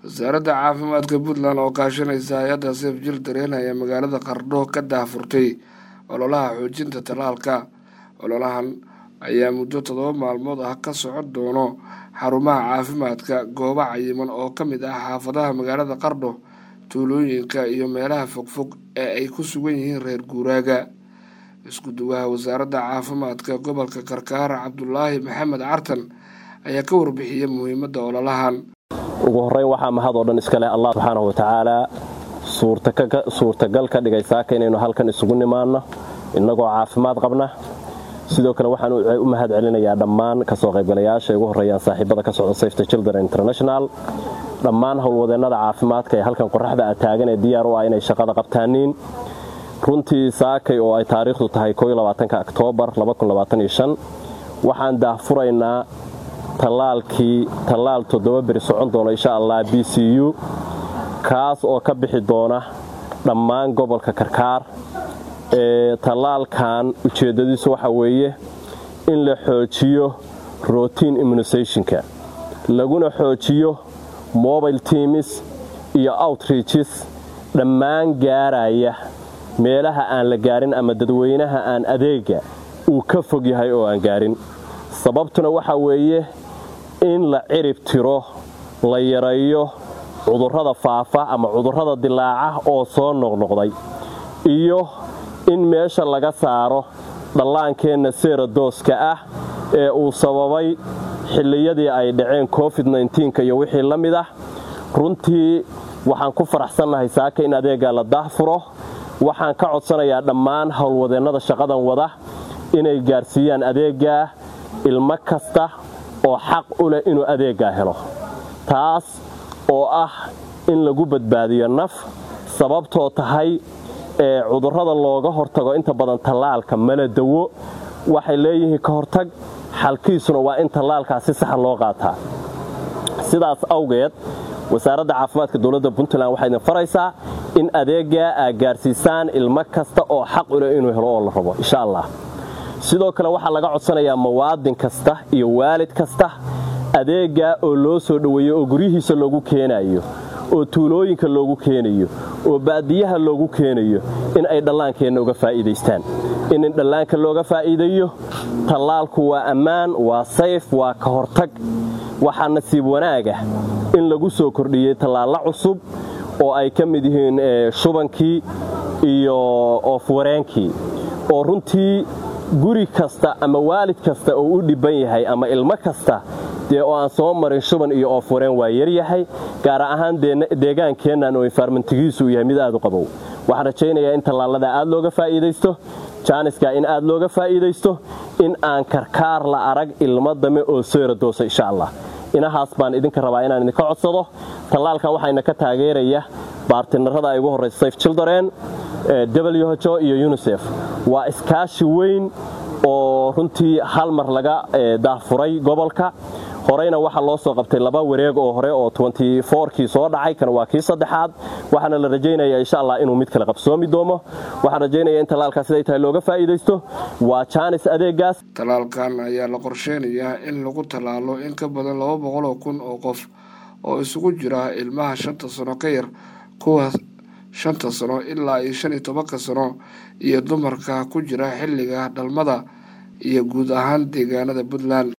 wasaaradda caafimaadka Puntland oo kaashanaysa hay'adda Save Children ayaa magaalada Qardho ka daahfurtay ololaha xoojinta talaalka. Ololahan ayaa muddo 7 maalmood ka socon doona xarumaha caafimaadka, goobo cayiman oo ka mid xaafadaha magaalada Qardho, tuulooyinka iyo meelaha fogfog ee ay ku sugan yihiin reer guuraaga. Isku duwaha wasaaradda caafimaadka gobolka Karkaar Cabdullaahi Maxamed Cartan ayaa ka warbixiyay muhiimadda ololahan. ugu horeyn waxaa mahad oo dhan iska leh Allah subhanahu wa ta'ala suurtagal ka dhigay saaka inaynu halkan isugu nimaano inagoo caafimaad qabna. sidoo kale waxaan u mahad celinayaa dhammaan ka soo qaybgalayaasha ugu horeeyaan saaxiibada ka socda Save Children International, dhammaan howlwadeennada caafimaadka ee halkan qorraxda taagan ee diyaar u ah inay shaqada qabtaaniin. runtii saakay oo ay taariikhdu tahay 21 Oktoobar 2025 waxaan daahfuraynaa talaal 7 beri socon doona insha Allah BCU kaas oo ka bixi doona dhammaan gobolka Karkaar. talaalkan ujeedadiisu waxa weeye in la xoojiyo routine immunizationka, laguna xoojiyo mobile teams iyo outreaches dhammaan gaaraya meelaha aan la gaarin ama dadweynaha aan adeega uu ka fog yahay oo aan gaarin. sababtuna waxa weeye in la cirib tiro, la yareeyo cudurrada faafa ama cudurrada dilaaca oo soo noqnoqday, iyo in meesha laga saaro dhallaankeenna seeradooska ah ee uu sababay xilliyadii ay dhaceen COVID-19 iyo wixii la mid ah. runtii waxaan ku faraxsanahay saaka in adeega la daahfuro. waxaan ka codsanayaa dhammaan howlwadeennada shaqadan wada inay gaarsiiyaan adeega ilmo kasta oo xaq u leh inuu adeega helo, taas oo ah in lagu badbaadiyo naf. sababtoo tahay cudurrada looga hortago inta badan talaalka mala dawo, waxay leeyihiin ka hortag, xalkiisuna waa in talaalkaasi sax loo qaataa. sidaas awgeed wasaaradda caafimaadka dowladda Puntland waxay idin faraysaa in adeega aad gaarsiisaan ilmo kasta oo xaq u leh inuu helo oo la rabo insha Allah. sidoo kale waxaa laga codsanayaa muwaadin kasta iyo waalid kasta adeega oo loo soo dhaweeyo oo gurihiisa loogu keenayo, oo tuulooyinka loogu keenayo, oo baadiyaha loogu keenayo in ay dhallaankeenna uga faa'iidaystaan. in dhallaanka looga faa'iidayo talaalku waa ammaan, waa safe, waa ka hortag. waxaa nasiib wanaaga in lagu soo kordhiyay talaalo cusub oo ay ka mid yihiin shubankii iyo oofwareenkii, oo runtii guri kasta ama waalid kasta oo u dhiban yahay ama ilmo kasta dee oo aan soo marin shuban iyo oofwareen waa yar yahay, gaar ahaan deegaankeennan oo environmentigiisu yahay mid aad u qabow. waxaan rajaynayaa in talaalada aad looga faa'iidaysto, jaaniska in aad looga faa'iidaysto, in aan Karkaar la arag ilmo dame oo seeradoosa insha Allah. inahaas baan idinka rabaa inaan idinka codsado. talaalkan waxayna ka taageeraya baartinarada ay ugu horeysa Save Children, WHO iyo UNICEF. waa iskaashi weyn oo runtii hal mar laga daahfuray gobolka. horeyna waxa loo soo qabtay 2 wareeg oo hore oo 24kii soo dhacay, kan waa kii saddexaad. waxaana la rajaynayaa insha Allah inuu mid kale qabsoomi doono. waxaan rajaynayaa in talaalkaas siday tahay looga faa'iidaysto. waa jaanis adeegaas. talaalkan ayaa la qorsheynayaa in lagu talaalo in ka badan 200,000 oo qof oo isugu jira ilmaha 5 sano ka yar, kuwa 5 sano ilaa 15 sano, iyo dumarka ku jira xilliga dhalmada, iyo guud ahaan deegaanada Puntland.